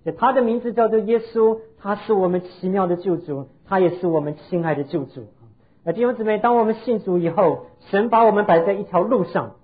所以他的名字叫做耶稣，他是我们奇妙的救主，他也是我们亲爱的救主。弟兄姊妹，当我们信主以后，神把我们摆在一条路上，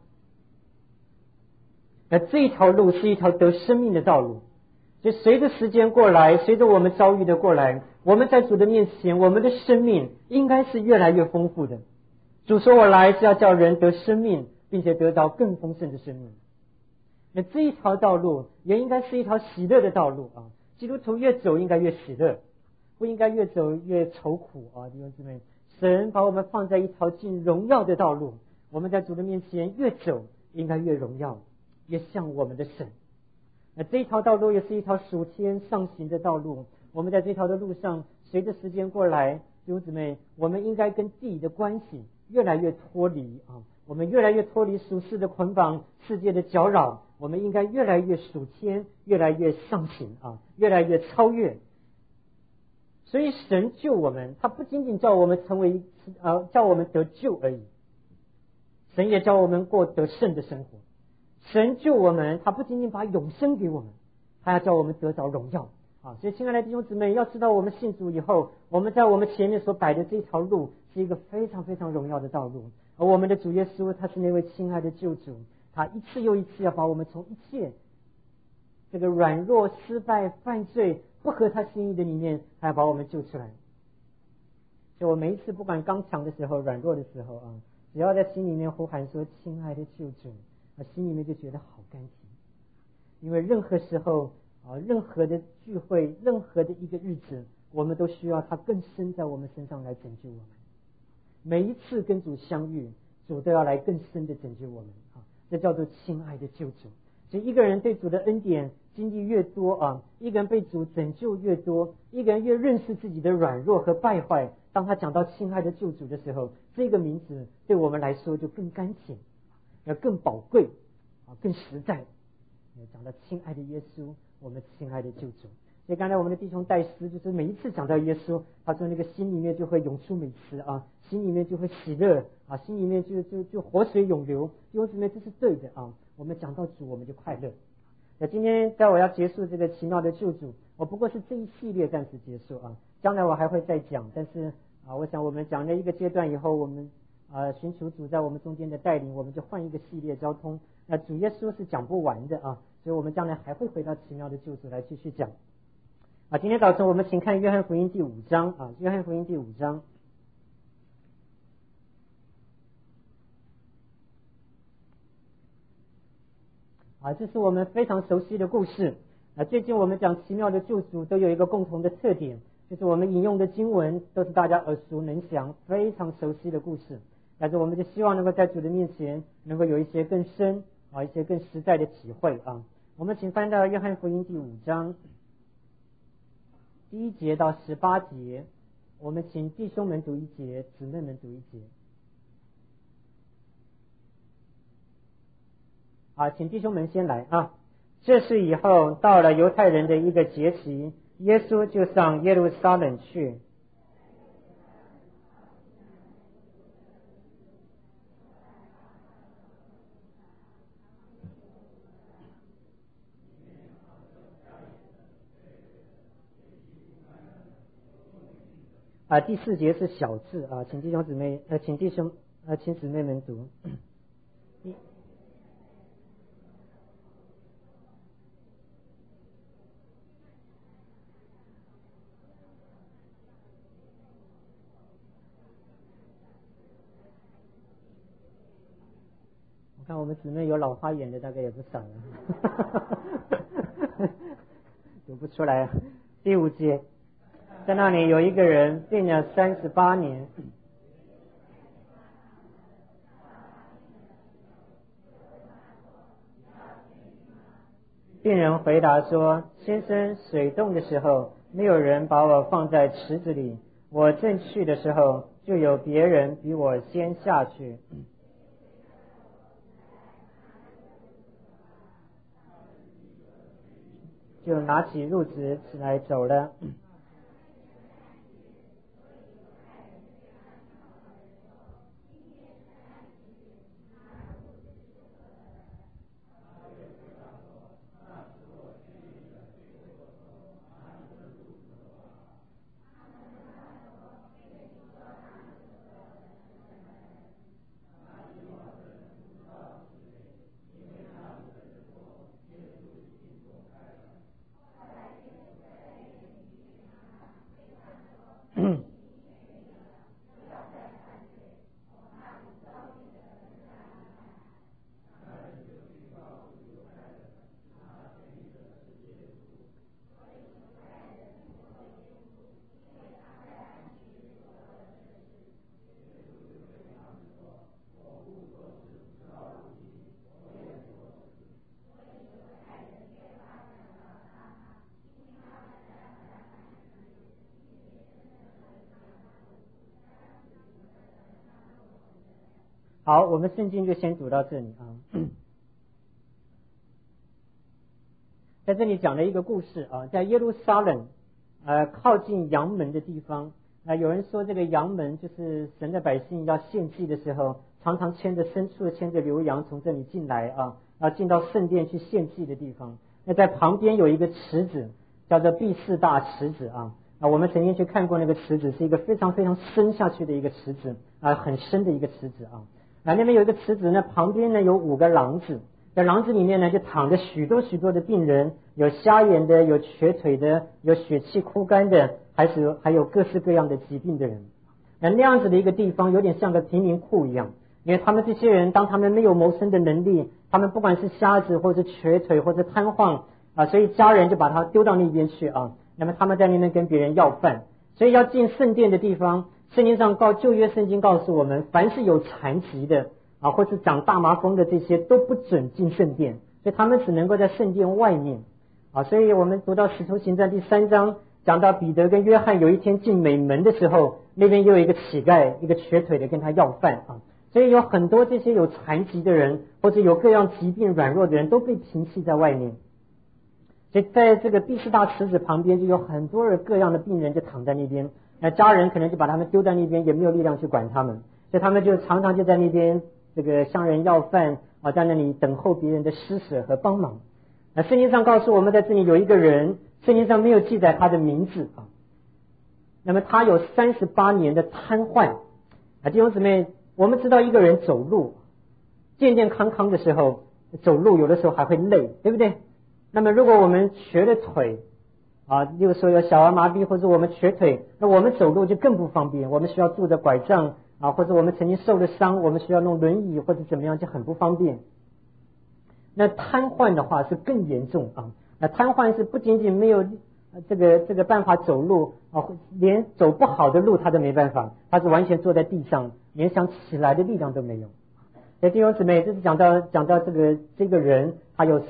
这一条路是一条得生命的道路。就随着时间过来，随着我们遭遇的过来，我们在主的面前，我们的生命应该是越来越丰富的。主说我来是要叫人得生命，并且得到更丰盛的生命。那这一条道路也应该是一条喜乐的道路啊！基督徒越走应该越喜乐，不应该越走越愁苦啊！弟兄姊妹，神把我们放在一条进荣耀的道路，我们在主的面前越走应该越荣耀，越像我们的神。那这一条道路也是一条属天上行的道路，我们在这条的路上，随着时间过来，弟兄姊妹，我们应该跟地的关系越来越脱离啊！我们越来越脱离属世的捆绑，世界的搅扰，我们应该越来越属天，越来越上行啊，越来越超越。所以神救我们，他不仅仅叫我们成为叫我们得救而已，神也叫我们过得胜的生活。神救我们，他不仅仅把永生给我们，他要叫我们得着荣耀啊！所以亲爱的弟兄姊妹，要知道我们信主以后，我们在我们前面所摆的这条路是一个非常非常荣耀的道路。而我们的主耶稣，他是那位亲爱的救主，他一次又一次要把我们从一切这个软弱、失败、犯罪、不合他心意的里面，他要把我们救出来。所以我每一次不管刚强的时候、软弱的时候啊，只要在心里面呼喊说亲爱的救主，心里面就觉得好甘甜。因为任何时候任何的聚会，任何的一个日子，我们都需要他更深在我们身上来拯救我们。每一次跟主相遇，主都要来更深的拯救我们啊！这叫做亲爱的救主。所以一个人对主的恩典经历越多啊，一个人被主拯救越多，一个人越认识自己的软弱和败坏，当他讲到亲爱的救主的时候，这个名字对我们来说就更甘甜，要更宝贵啊，更实在。讲到亲爱的耶稣，我们亲爱的救主。所以刚才我们的弟兄戴斯就是每一次讲到耶稣，他说那个心里面就会涌出美词啊，心里面就会喜乐啊，心里面就活水涌流。弟兄姊妹，这是对的啊！我们讲到主，我们就快乐。那今天在我要结束这个奇妙的救主，我不过是这一系列暂时结束啊，将来我还会再讲。但是我想我们讲了一个阶段以后，我们寻求主在我们中间的带领，我们就换一个系列交通。那主耶稣是讲不完的啊，所以我们将来还会回到奇妙的救主来继续讲。今天早晨我们请看约翰福音第5章啊，约翰福音第5章。这是我们非常熟悉的故事。最近我们讲奇妙的救主都有一个共同的特点，就是我们引用的经文都是大家耳熟能详、非常熟悉的故事。但是我们就希望能够在主的面前能够有一些更深一些更实在的体会啊。我们请翻到约翰福音第5章1节到18节，我们请弟兄们读1节，姊妹们读1节。请弟兄们先来啊。这事以后，到了犹太人的一个节期，耶稣就上耶路撒冷去。第4节是小字啊，请弟兄姊妹请姊妹们读。我看我们姊妹有老花眼的大概也不少了，读不出来。第5节，在那里有一个人病了38年。病人回答说：先生，水冻的时候没有人把我放在池子里，我正去的时候就有别人比我先下去。就拿起褥子起来走了。 好，我们圣经就先读到这里啊。在这里讲了一个故事啊，在耶路撒冷靠近阳门的地方有人说这个阳门就是神的百姓要献祭的时候，常常牵着牲畜牵着牛羊从这里进来要进到圣殿去献祭的地方。那在旁边有一个池子叫做毕士大池子我们曾经去看过那个池子，是一个非常非常深下去的一个池子很深的一个池子那边有一个池子呢，旁边呢有5个廊子，在廊子里面呢就躺着许多许多的病人，有瞎眼的，有瘸腿的，有血气枯干的，还有各式各样的疾病的人。那样子的一个地方有点像个贫民窟一样，因为他们这些人当他们没有谋生的能力，他们不管是瞎子或者瘸腿或者瘫痪所以家人就把他丢到那边去那么他们在那边跟别人要饭。所以要进圣殿的地方，圣经上旧约圣经告诉我们，凡是有残疾的或是长大麻风的，这些都不准进圣殿，所以他们只能够在圣殿外面所以我们读到使徒行传第3章，讲到彼得跟约翰有一天进美门的时候，那边又有一个乞丐，一个瘸腿的跟他要饭所以有很多这些有残疾的人或者有各样疾病软弱的人都被平弃在外面。所以在这个毕士大池子旁边就有很多人各样的病人就躺在那边，那家人可能就把他们丢在那边，也没有力量去管他们，所以他们就常常就在那边这个向人要饭在那里等候别人的施舍和帮忙。那圣经上告诉我们，在这里有一个人，圣经上没有记载他的名字那么他有38年的瘫痪弟兄姊妹，我们知道一个人走路健健康康的时候，走路有的时候还会累，对不对？那么如果我们瘸了腿例如说有小儿麻痹或者我们瘸腿，那我们走路就更不方便，我们需要拄着拐杖或者我们曾经受了伤，我们需要弄轮椅或者怎么样，就很不方便。那瘫痪的话是更严重那瘫痪是不仅仅没有这个办法走路连走不好的路他都没办法，他是完全坐在地上，连想起来的力量都没有。所以弟兄姊妹，这是讲到这个人他有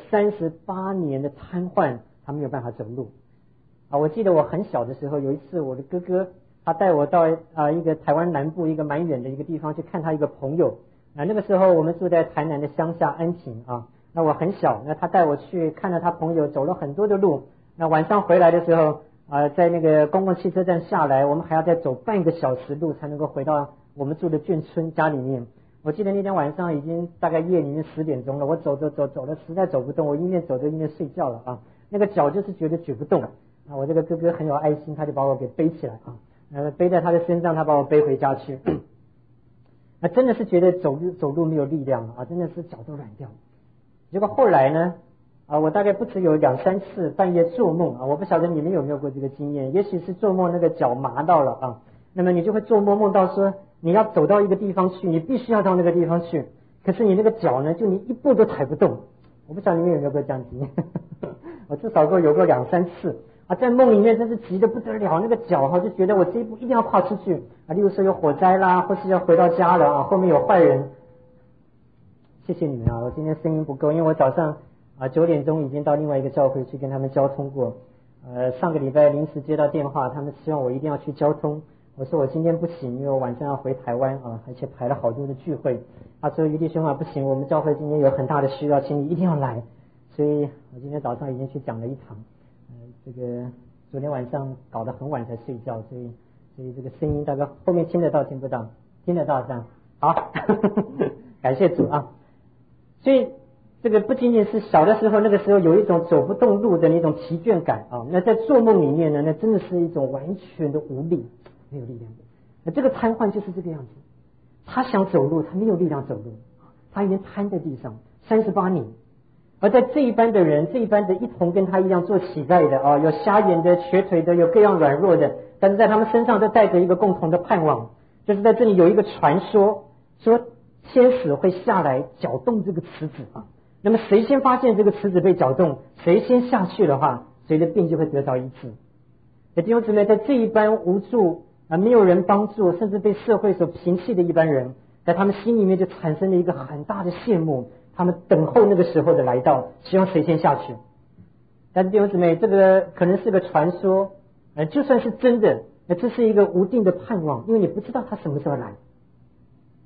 38年的瘫痪，他没有办法走路我记得我很小的时候，有一次我的哥哥他带我到一个台湾南部一个蛮远的一个地方去看他一个朋友那个时候我们住在台南的乡下安平那我很小，那他带我去看了他朋友，走了很多的路，那晚上回来的时候在那个公共汽车站下来，我们还要再走半个小时路才能够回到我们住的眷村家里面。我记得那天晚上已经大概夜里面10点钟了，我走了实在走不动，我一面走着一面睡觉了那个脚就是觉得举不动我这个哥哥很有爱心，他就把我给背起来背在他的身上，他把我背回家去那真的是觉得走路没有力量真的是脚都软掉。结果后来呢我大概不止有2-3次半夜做梦我不晓得你们有没有过这个经验，也许是做梦那个脚麻到了那么你就会做梦梦到说你要走到一个地方去，你必须要到那个地方去，可是你那个脚呢就你一步都踩不动。我不晓得你们有没有过这样经验我至少有过2-3次在梦里面真是急得不得了，那个脚就觉得我这一步一定要跨出去例如说有火灾啦，或是要回到家了后面有坏人。谢谢你们我今天声音不够，因为我早上9点钟已经到另外一个教会去跟他们交通过上个礼拜临时接到电话，他们希望我一定要去交通，我说我今天不行，因为我晚上要回台湾而且排了好多的聚会。他说于弟兄不行，我们教会今天有很大的需要，请你一定要来。所以我今天早上已经去讲了一场这个昨天晚上搞得很晚才睡觉，所以这个声音大概后面听得到听不到？听得到这样好感谢主所以这个不仅仅是小的时候，那个时候有一种走不动路的那种疲倦感那在做梦里面呢，那真的是一种完全的无力，没有力量。那这个瘫痪就是这个样子，他想走路，他没有力量走路，他已经瘫在地上38年。而在这一班的人，这一班的一同跟他一样做乞丐的有瞎眼的、瘸腿的，有各样软弱的，但是在他们身上都带着一个共同的盼望，就是在这里有一个传说，说天使会下来搅动这个池子那么谁先发现这个池子被搅动，谁先下去的话，谁的病就会得到医治。弟兄姊妹，在这一班无助没有人帮助，甚至被社会所摒弃的一般人，在他们心里面就产生了一个很大的羡慕，他们等候那个时候的来到，希望谁先下去。但是弟兄姊妹，这个可能是个传说就算是真的这是一个无定的盼望，因为你不知道他什么时候来。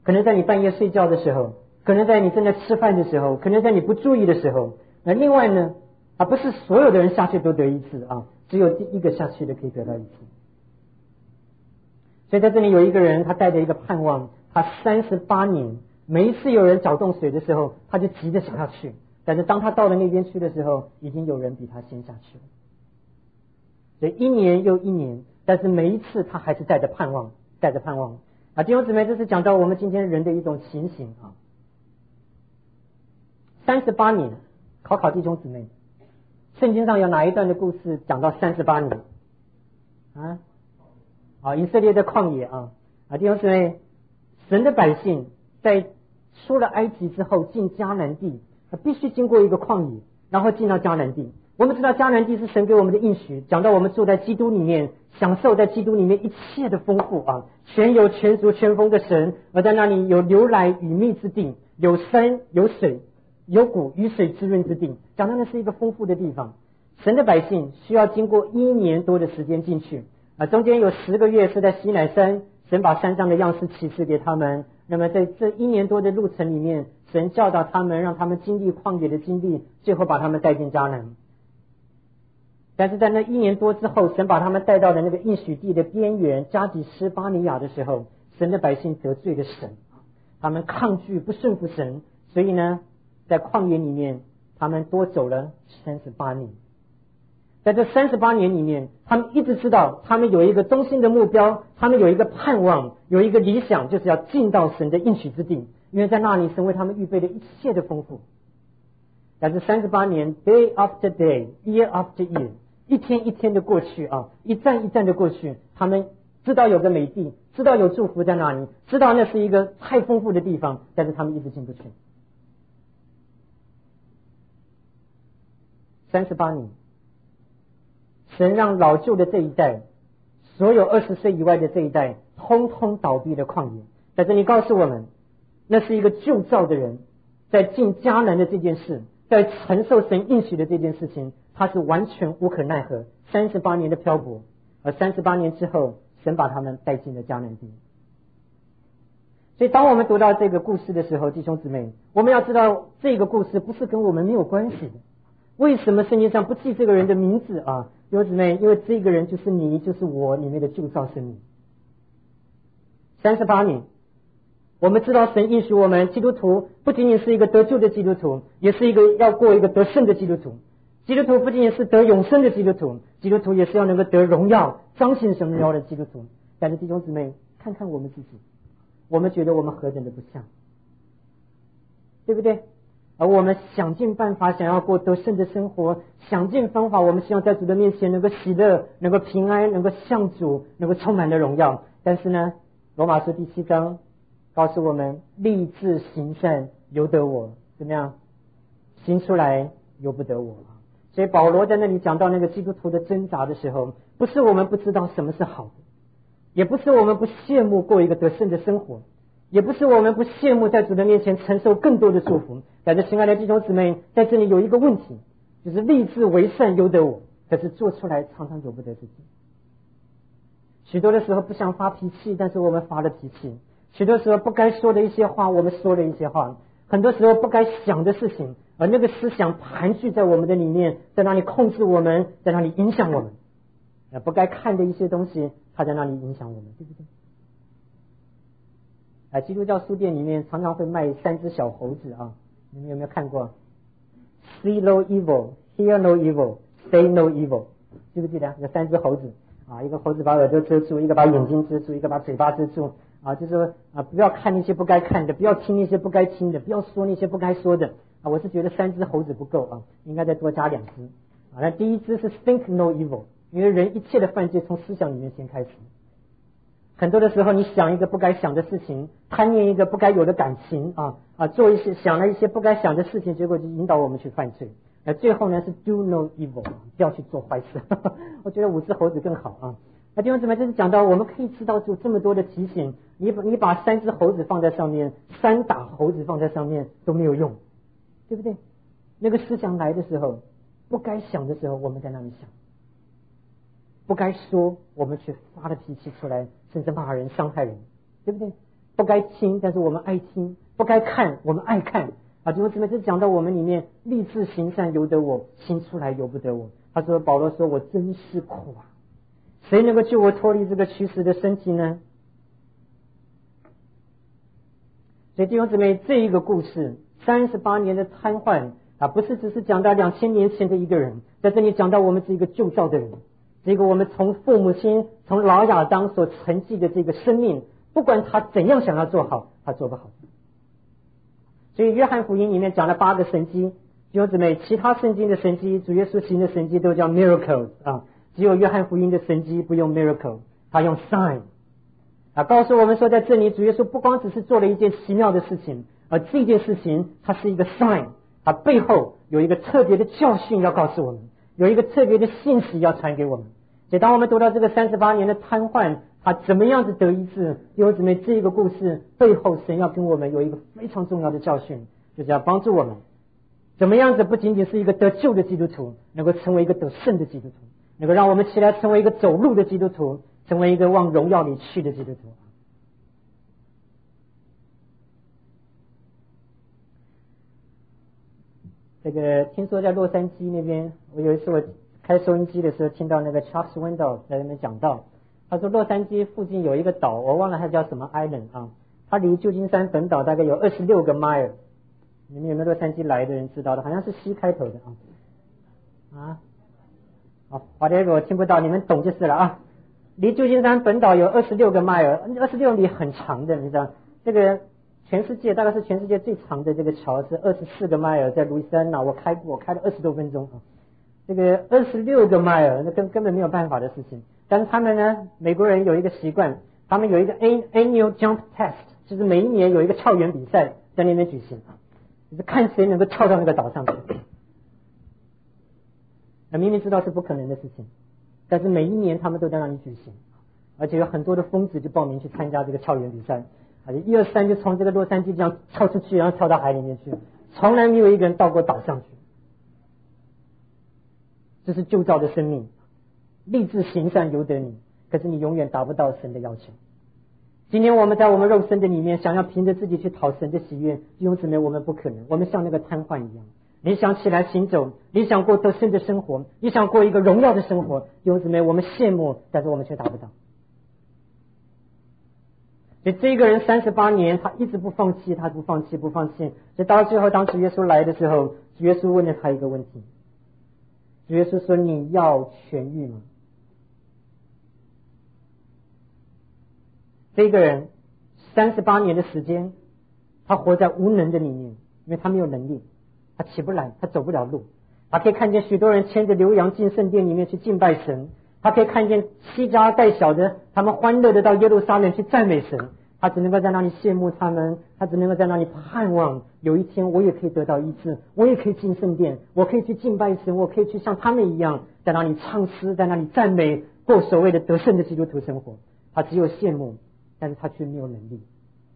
可能在你半夜睡觉的时候，可能在你正在吃饭的时候，可能在你不注意的时候。那另外呢，不是所有的人下去都得一次啊，只有第一个下去的可以得到一次。所以在这里有一个人，他带着一个盼望，他38年，每一次有人搅动水的时候，他就急着想要去，但是当他到了那边去的时候，已经有人比他先下去了。所以一年又一年，但是每一次他还是带着盼望，带着盼望。弟兄姊妹，这是讲到我们今天人的一种情形啊。38年，考弟兄姊妹，圣经上有哪一段的故事讲到38年以色列的旷野弟兄姊妹，神的百姓在出了埃及之后进迦南地，必须经过一个旷野，然后进到迦南地。我们知道迦南地是神给我们的应许，讲到我们住在基督里面，享受在基督里面一切的丰富全有全足全丰的神，而在那里有流来与蜜之地，有山有水，有谷雨水滋润之地，讲到那是一个丰富的地方。神的百姓需要经过1年多的时间进去中间有10个月是在西乃山，神把山上的样式启示给他们。那么在这1年多的路程里面，神教导他们，让他们经历旷野的经历，最后把他们带进迦南。但是在那1年多之后，神把他们带到了那个应许地的边缘加底斯巴尼亚的时候，神的百姓得罪了神，他们抗拒不顺服神，所以呢，在旷野里面他们多走了38年。在这38年里面，他们一直知道他们有一个中心的目标，他们有一个盼望，有一个理想，就是要进到神的应许之地，因为在那里神为他们预备了一切的丰富。但是38年 day after day year after year， 一天一天的过去一站一站的过去，他们知道有个美地，知道有祝福在那里，知道那是一个太丰富的地方，但是他们一直进不去。38年，神让老旧的这一代，所有20岁以外的这一代，通通倒闭了旷野。在这里告诉我们，那是一个旧造的人，在进迦南的这件事，在承受神应许的这件事情，他是完全无可奈何。38年的漂泊，而38年之后，神把他们带进了迦南地。所以当我们读到这个故事的时候，弟兄姊妹，我们要知道这个故事不是跟我们没有关系的。为什么圣经上不记这个人的名字弟兄姊妹，因为这个人就是你，就是我里面的旧造生命。38年，我们知道神应许我们基督徒不仅仅是一个得救的基督徒，也是一个要过一个得胜的基督徒。基督徒不仅仅是得永生的基督徒，基督徒也是要能够得荣耀，彰显神荣耀的基督徒。但是弟兄姊妹，看看我们自己，我们觉得我们何等的不像，对不对？而我们想尽办法想要过得胜的生活，想尽方法我们希望在主的面前能够喜乐，能够平安，能够向主，能够充满了荣耀。但是呢，罗马书第7章告诉我们，立志行善由得我，怎么样？行出来由不得我。所以保罗在那里讲到那个基督徒的挣扎的时候，不是我们不知道什么是好的，也不是我们不羡慕过一个得胜的生活，也不是我们不羡慕在主的面前承受更多的祝福。但是亲爱的弟兄姊妹，在这里有一个问题，就是立志为善由得我，可是做出来常常由不得自己。许多的时候不想发脾气，但是我们发了脾气；许多时候不该说的一些话，我们说了一些话；很多时候不该想的事情，而那个思想盘踞在我们的里面，在那里控制我们，在那里影响我们。不该看的一些东西，它在那里影响我们，对不对？基督教书店里面常常会卖3只小猴子你们有没有看过 ？See no evil, hear no evil, say no evil， 记不记得？有3只猴子一个猴子把耳朵遮住，一个把眼睛遮住，一个把嘴巴遮住就是说不要看那些不该看的，不要听那些不该听的，不要说那些不该说的我是觉得3只猴子不够应该再多加2只那第一只是 think no evil， 因为人一切的犯罪从思想里面先开始。很多的时候你想一个不该想的事情，贪念一个不该有的感情做一些想了一些不该想的事情，结果就引导我们去犯罪。最后呢是 do no evil， 不要去做坏事我觉得5只猴子更好弟兄姊妹，这是讲到我们可以知道就这么多的提醒，你把3只猴子放在上面，3打猴子放在上面都没有用，对不对？那个思想来的时候，不该想的时候我们在那里想，不该说我们去发了脾气出来，甚至骂人伤害人，对不对？ 不该听，但是我们爱听；不该看，我们爱看。啊，弟兄姊妹，这讲到我们里面立志行善由得我，行出来由不得我。他说，保罗说，我真是苦啊！谁能够救我脱离这个屈死的身体呢？所以弟兄姊妹，这一个故事38年的瘫痪啊，不是只是讲到2000年前的一个人，在这里讲到我们是一个旧造的人，这个我们从父母亲从老亚当所承继的这个生命，不管他怎样想要做好，他做不好。所以约翰福音里面讲了8个神迹，弟兄姊妹，其他圣经的神迹，主耶稣行的神迹都叫 miracles 啊，只有约翰福音的神迹不用 miracle， 他用 sign 啊，告诉我们说，在这里主耶稣不光只是做了一件奇妙的事情，而这件事情它是一个 sign， 它背后有一个特别的教训要告诉我们，有一个特别的信息要传给我们。所以当我们读到这个38年的瘫痪，他怎么样子得医治，弟兄姊妹，这个故事背后神要跟我们有一个非常重要的教训，就是要帮助我们怎么样子不仅仅是一个得救的基督徒，能够成为一个得胜的基督徒，能够让我们起来成为一个走路的基督徒，成为一个往荣耀里去的基督徒。这个听说在洛杉矶那边，我有一次我开收音机的时候听到那个 Charles Swindoll 在那边讲到，他说洛杉矶附近有一个岛，我忘了它叫什么 island 啊，它离旧金山本岛大概有26个 mile， 你们有没有洛杉矶来的人知道的？好像是 C 开头的啊。好，whatever，我听不到，你们懂就是了啊。离旧金山本岛有26个 mile，26里很长的，你知道这个。全世界大概是全世界最长的这个桥是24个 mile， 在路易斯安那我开了20多分钟啊。这个26个 mile 那根本没有办法的事情。但是他们呢，美国人有一个习惯，他们有一个 annual jump test， 就是每一年有一个跳远比赛在那边举行，就是看谁能够跳到那个岛上去。那明明知道是不可能的事情，但是每一年他们都在那里举行，而且有很多的疯子就报名去参加这个跳远比赛。1、2、3就从这个洛杉矶这样跳出去，然后跳到海里面去，从来没有一个人到过岛上去。这是旧造的生命，立志行善由得你，可是你永远达不到神的要求。今天我们在我们肉身的里面，想要凭着自己去讨神的喜悦，弟兄姊妹，我们不可能。我们像那个瘫痪一样，你想起来行走，你想过得胜的生活，你想过一个荣耀的生活，弟兄姊妹，我们羡慕，但是我们却达不到。所以这个人38年，他一直不放弃，他不放弃。所以到最后，当主耶稣来的时候，主耶稣问了他一个问题。主耶稣说：“你要痊愈吗？”这个人38年的时间，他活在无能的里面，因为他没有能力，他起不来，他走不了路。他可以看见许多人牵着牛羊进圣殿里面去敬拜神。他可以看见西家带小的，他们欢乐的到耶路撒冷去赞美神，他只能够在那里羡慕他们，他只能够在那里盼望有一天我也可以得到医治，我也可以进圣殿，我可以去敬拜神，我可以去像他们一样在那里唱诗，在那里赞美，过所谓的得胜的基督徒生活。他只有羡慕，但是他却没有能力。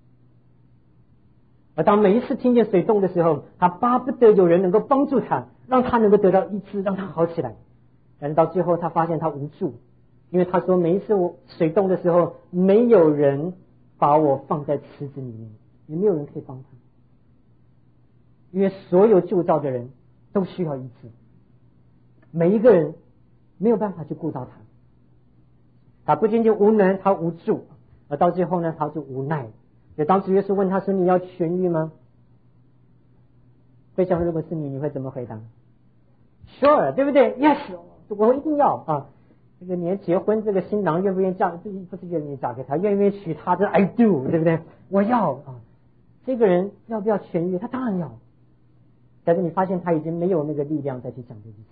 而当每一次听见水动的时候，他巴不得有人能够帮助他，让他能够得到医治，让他好起来。但是到最后他发现他无助，因为他说每一次我水动的时候，没有人把我放在池子里面，也没有人可以帮他，因为所有救造的人都需要医治，每一个人没有办法去顾到他。他不仅仅无能，他无助，而到最后呢，他就无奈。所以当主耶稣问他说：“你要痊愈吗？”会想，如果是你，你会怎么回答 ？Sure， 对不对 ？Yes。我一定要啊！这个连结婚，这个新郎愿不愿意嫁，不是愿意嫁给他，愿不愿意娶她，这 I do， 对不对？我要啊！这个人要不要痊愈？他当然要。但是你发现他已经没有那个力量再去讲这件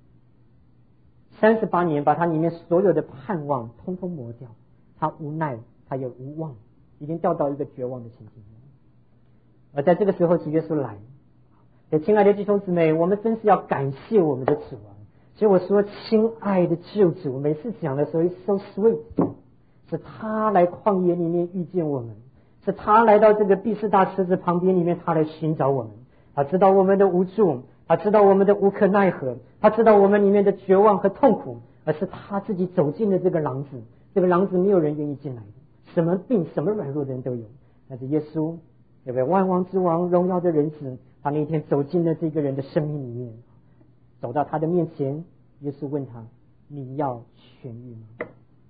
事情。38年把他里面所有的盼望通通磨掉，他无奈，他也无望，已经掉到一个绝望的情境。而在这个时候，主耶稣来。亲爱的弟兄姊妹，我们真是要感谢我们的主啊！所以我说，亲爱的救主，每次讲的时候 ，it's so sweet， 是他来旷野里面遇见我们，是他来到这个毕士大池子旁边里面，他来寻找我们。他知道我们的无助，他知道我们的无可奈何，他知道我们里面的绝望和痛苦，而是他自己走进了这个廊子。这个廊子没有人愿意进来的，什么病、什么软弱的人都有。 但是耶稣，对不对？万王之王，荣耀的人子，他那一天走进了这个人的生命里面，走到他的面前，耶稣问他：你要痊愈吗？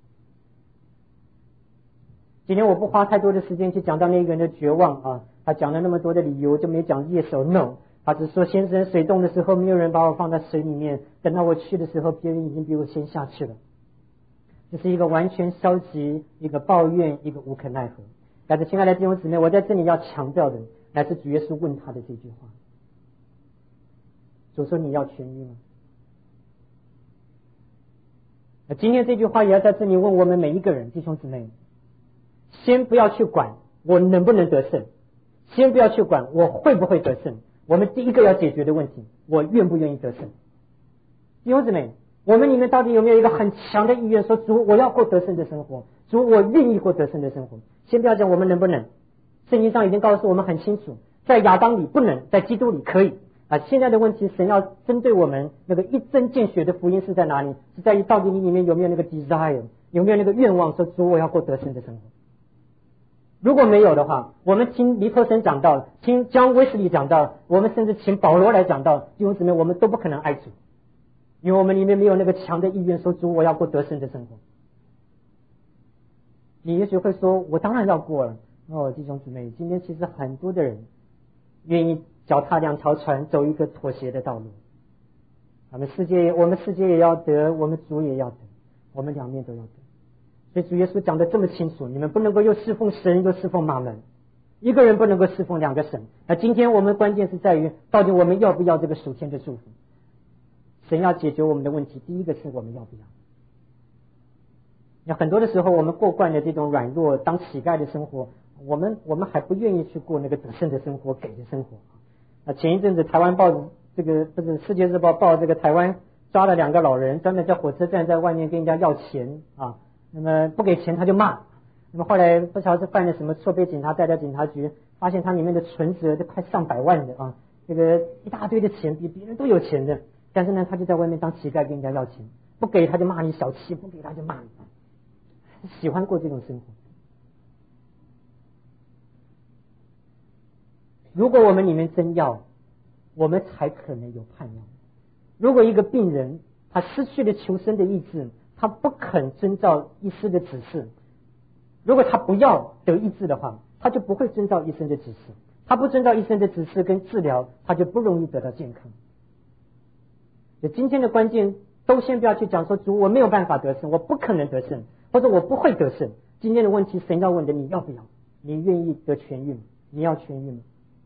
今天我不花太多的时间去讲到那个人的绝望啊，他讲了那么多的理由，就没讲 yes or no。他只说先生，水冻的时候没有人把我放在水里面，等到我去的时候，别人已经比我先下去了。这是一个完全消极，一个抱怨，一个无可奈何。但是亲爱的弟兄姊妹，我在这里要强调的乃是主耶稣问他的这句话。主说你要痊愈吗？今天这句话也要在这里问我们每一个人，弟兄姊妹，先不要去管我能不能得胜，先不要去管我会不会得胜，我们第一个要解决的问题，我愿不愿意得胜。弟兄姊妹，我们里面到底有没有一个很强的意愿，说主我要过得胜的生活，主我愿意过得胜的生活。先不要讲我们能不能，圣经上已经告诉我们很清楚，在亚当里不能，在基督里可以啊。现在的问题，神要针对我们那个一针见血的福音是在哪里？是在于到底你里面有没有那个 desire， 有没有那个愿望，说主我要过得胜的生活。如果没有的话，我们听尼托森讲道，听江威斯利讲道，我们甚至请保罗来讲道，弟兄姊妹，我们都不可能爱主，因为我们里面没有那个强的意愿，说主我要过得胜的生活。你也许会说，我当然要过了。哦，弟兄姊妹，今天其实很多的人愿意脚踏两条船，走一个妥协的道路。我们世界也要得，我们主也要得，我们两面都要得。所以主耶稣讲的这么清楚，你们不能够又侍奉神又侍奉马门，一个人不能够侍奉两个神。那今天我们关键是在于，到底我们要不要这个属天的祝福？神要解决我们的问题，第一个是我们要不要。那很多的时候，我们过惯了这种软弱当乞丐的生活，我们还不愿意去过那个得胜的生活，给的生活。啊，前一阵子台湾报纸这个不是世界日报报这个台湾抓了2个老人，专门在火车站在外面跟人家要钱啊，那么不给钱他就骂。那么后来不晓得是犯了什么错，被警察带到警察局，发现他里面的存折都快上百万的啊，这个一大堆的钱，比别人都有钱的。但是呢，他就在外面当乞丐跟人家要钱，不给他就骂你小气，不给他就骂你。喜欢过这种生活。如果我们里面真要，我们才可能有盼望。如果一个病人他失去了求生的意志，他不肯遵照医师的指示，如果他不要得医治的话，他就不会遵照医生的指示，他不遵照医生的指示跟治疗，他就不容易得到健康。所以今天的关键都先不要去讲说主我没有办法得胜，我不可能得胜，或者我不会得胜。今天的问题神要问的，你要不要？你愿意得痊愈吗？你要痊愈吗？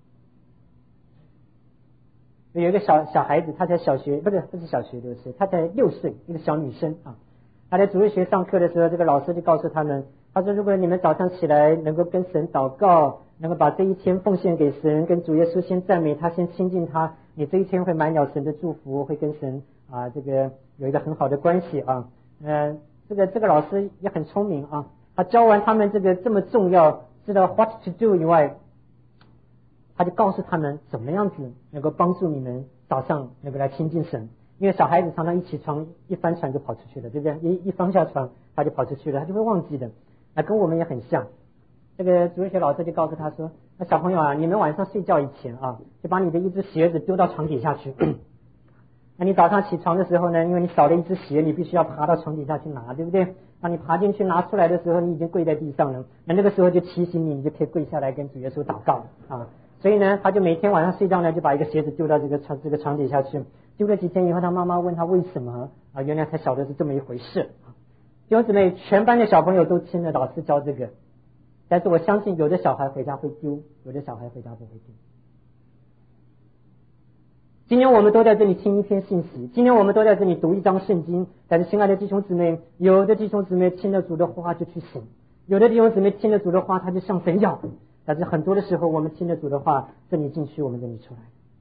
有一个小孩子，他才小学，不是小学6岁，他才6岁，一个小女生啊。他在主日学上课的时候，这个老师就告诉他们，他说如果你们早上起来能够跟神祷告，能够把这一天奉献给神，跟主耶稣先赞美他，先亲近他，你这一天会满了神的祝福，会跟神啊这个有一个很好的关系啊。这个老师也很聪明啊，他教完他们这个这么重要，知道 what to do 以外，他就告诉他们怎么样子能够帮助你们早上能够来亲近神。因为小孩子常常一起床一翻船就跑出去了，对不对？一放下床他就跑出去了，他就会忘记的。那跟我们也很像。这个主日学老师就告诉他说，那小朋友啊，你们晚上睡觉以前啊，就把你的一只鞋子丢到床底下去。那你早上起床的时候呢，因为你少了一只鞋，你必须要爬到床底下去拿，对不对？当你爬进去拿出来的时候，你已经跪在地上了，那个时候就提醒你，你就可以跪下来跟主耶稣祷告啊。所以呢，他就每天晚上睡觉呢，就把一个鞋子丢到这个床底下去。丢了几天以后，他妈妈问他为什么啊，原来才晓得是这么一回事。弟兄姊妹，全班的小朋友都听了老师教这个，但是我相信有的小孩回家会丢，有的小孩回家不会丢。今天我们都在这里听一篇信息，今天我们都在这里读一章圣经，但是亲爱的弟兄姊妹，有的弟兄姊妹听了主的话就去行，有的弟兄姊妹听了主的话他就向神要，但是很多的时候我们听了主的话，这里进去我们这里出来，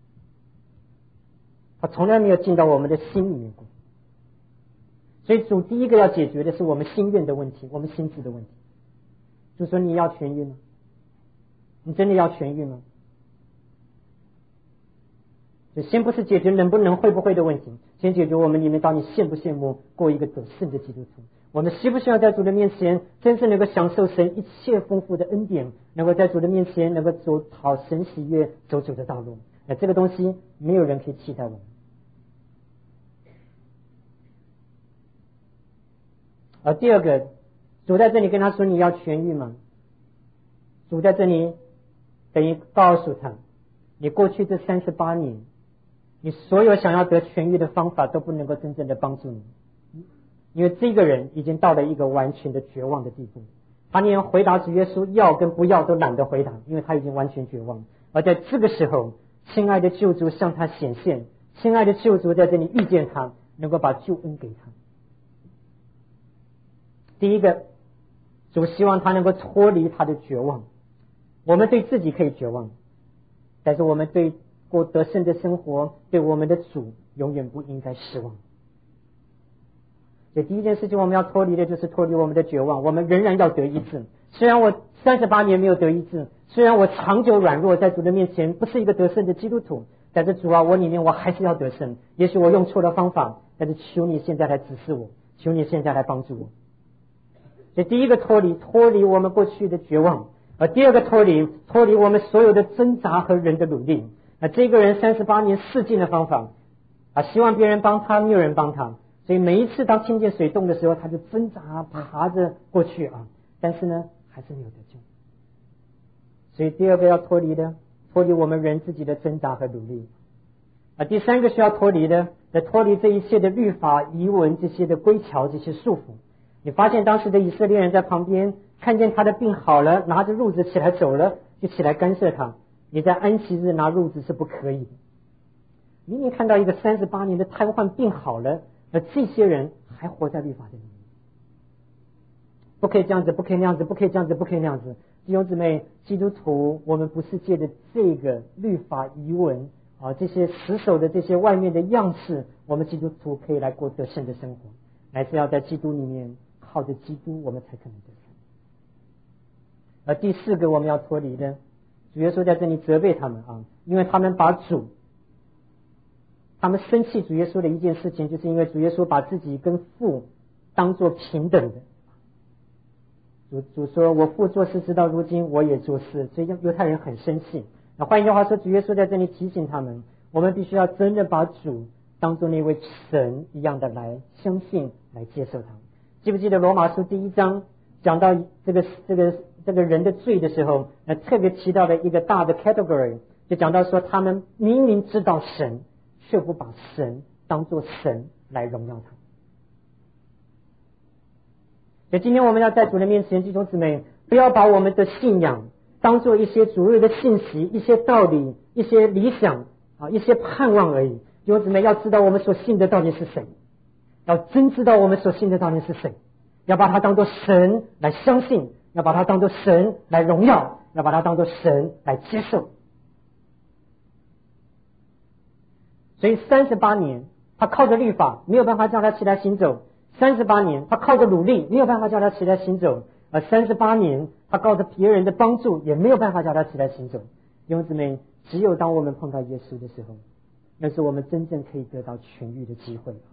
他从来没有进到我们的心里面过。所以主第一个要解决的是我们心愿的问题，我们心智的问题。主说你要痊愈吗？你真的要痊愈吗？所以先不是解决能不能会不会的问题，先解决我们里面到底羡不羡慕过一个得胜的基督徒。 我们需不需要在主的面前真正能够享受神一切丰富的恩典，能够在主的面前能够走讨神喜悦走主的道路？那这个东西没有人可以替代我们。而第二个，主在这里跟他说你要痊愈吗？主在这里等于告诉他，你过去这38年，你所有想要得痊愈的方法都不能够真正的帮助你，因为这个人已经到了一个完全的绝望的地步，他连回答主耶稣要跟不要都懒得回答，因为他已经完全绝望。而在这个时候，亲爱的救主向他显现，亲爱的救主在这里遇见他，能够把救恩给他。第一个，主希望他能够脱离他的绝望。我们对自己可以绝望，但是我们对过得胜的生活，对我们的主永远不应该失望。所以第一件事情我们要脱离的就是脱离我们的绝望。我们仍然要得医治，虽然我38年没有得医治，虽然我长久软弱，在主的面前不是一个得胜的基督徒，但是主啊，我里面我还是要得胜。也许我用错了方法，但是求你现在来指示我，求你现在来帮助我。所以第一个脱离我们过去的绝望，而第二个脱离我们所有的挣扎和人的努力。这个人38年试尽了方法希望别人帮他，没有人帮他，所以每一次当听见水动的时候，他就挣扎爬着过去但是呢还是没有得救。所以第二个要脱离我们人自己的挣扎和努力第三个需要脱离脱离这一切的律法遗文，这些的规条，这些束缚。你发现当时的以色列人在旁边看见他的病好了，拿着褥子起来走了，就起来干涉他。你在安息日拿褥子是不可以的。明明看到一个38年的瘫痪病好了，而这些人还活在律法的里面，不可以这样子，不可以那样子，不可以这样子，不可以那样子。弟兄姊妹，基督徒我们不是借着这个律法遗文这些死守的这些外面的样式，我们基督徒可以来过得胜的生活，乃是要在基督里面靠着基督，我们才可能得胜。而第四个我们要脱离的，主耶稣在这里责备他们因为他们生气主耶稣的一件事情，就是因为主耶稣把自己跟父当作平等的。主说我父做事直到如今，我也做事，所以犹太人很生气。那换一句话说，主耶稣在这里提醒他们，我们必须要真的把主当作那位神一样的来相信，来接受他。记不记得罗马书第1章讲到这个人的罪的时候，特别提到了一个大的 category， 就讲到说他们明明知道神，却不把神当作神来荣耀他。所以今天我们要在主的面前，弟兄姊妹，不要把我们的信仰当作一些主日的信息，一些道理，一些理想一些盼望而已。弟兄姊妹，要知道我们所信的到底是谁，要真知道我们所信的到底是谁，要把它当作神来相信，要把它当作神来荣耀，要把它当作神来接受。所以38年他靠着律法没有办法叫他起来行走，38年他靠着努力没有办法叫他起来行走，而38年他靠着别人的帮助也没有办法叫他起来行走。弟兄姊妹，只有当我们碰到耶稣的时候，那是我们真正可以得到痊愈的机会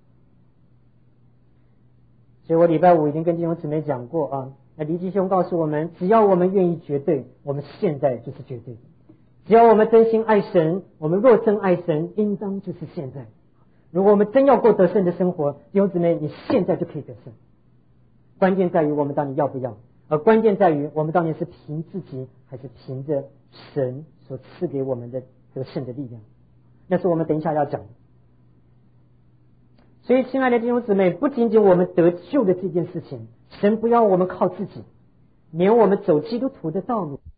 所以我礼拜5已经跟弟兄姊妹讲过那黎基兄告诉我们，只要我们愿意绝对，我们现在就是绝对的。只要我们真心爱神，我们若真爱神，应当就是现在。如果我们真要过得胜的生活，弟兄姊妹，你现在就可以得胜。关键在于我们到底要不要，而关键在于我们到底是凭自己，还是凭着神所赐给我们的得胜的力量。那是我们等一下要讲的。所以亲爱的弟兄姊妹，不仅仅我们得救的这件事情，神不要我们靠自己，连我们走基督徒的道路